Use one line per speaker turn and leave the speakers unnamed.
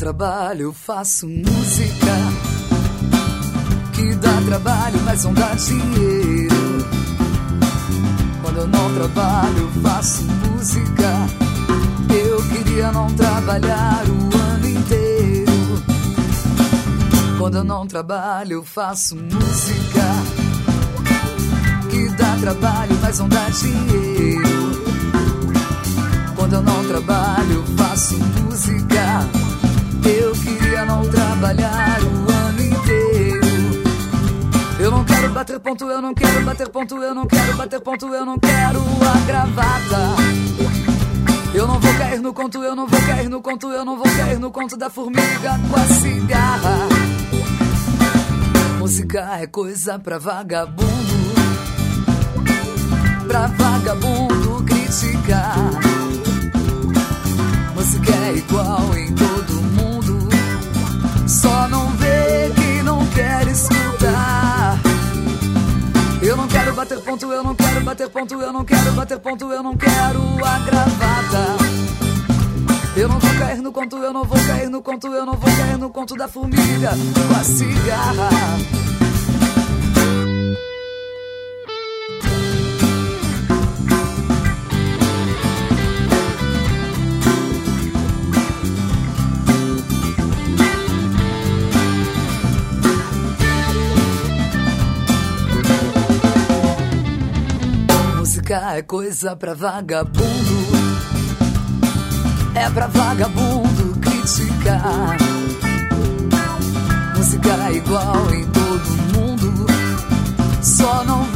trabalho eu faço música, que dá trabalho mas não dá dinheiro. Quando eu não trabalho eu faço música, eu queria não trabalhar o ano inteiro. Quando eu não trabalho eu faço música, que dá trabalho mas não dá dinheiro. Quando eu não trabalho eu faço música, eu queria não trabalhar o ano inteiro. Eu não quero bater ponto, eu não quero bater ponto, eu não quero bater ponto, eu não quero a gravata. Eu não vou cair no conto, eu não vou cair no conto, eu não vou cair no conto da formiga com a cigarra. Música é coisa pra vagabundo, pra vagabundo criticar. Música é igual em todo mundo, só não vê quem não quer escutar. Eu não quero bater ponto, eu não quero bater ponto, eu não quero bater ponto, eu não quero a gravata. Eu não vou cair no conto, eu não vou cair no conto, eu não vou cair no conto da formiga com a cigarra. Música é coisa pra vagabundo, é pra vagabundo criticar. Música é igual em todo mundo, só não